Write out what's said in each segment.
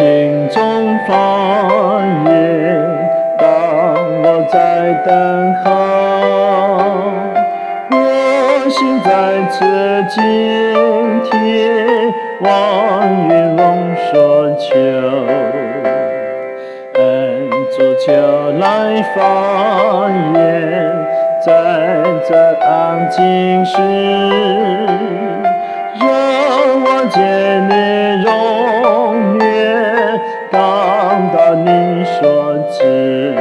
心中发愿，当我在等候，我心在此今天，望云龙所求，恩主求来发言，在这安静时，让我见你容颜，感到你所知，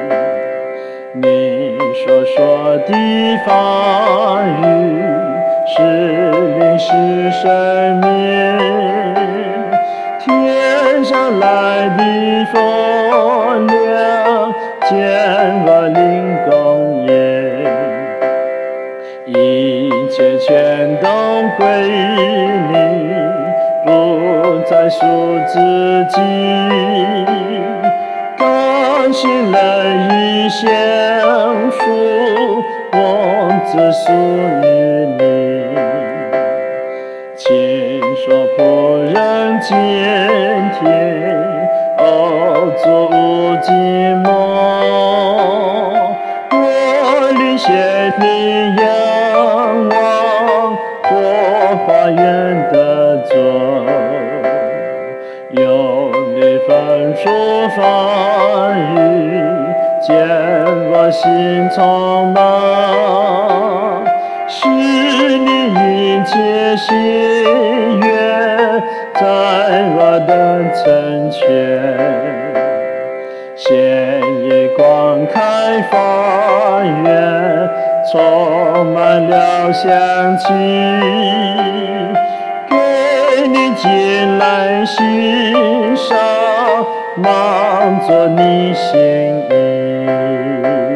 你所说的话语是灵是生命，天上来的风亮，见我灵公演，一切全都归你，不再属自己，甘心乐意降服，我只属于你。请说仆人见天，哦，主无寂寞，我领先你仰望，我花园的座，有你吩咐话语，见我心充满，是你一切心愿，在我的成全。现夜光开发愿，充满了香气，给你进来欣赏，满足你心意。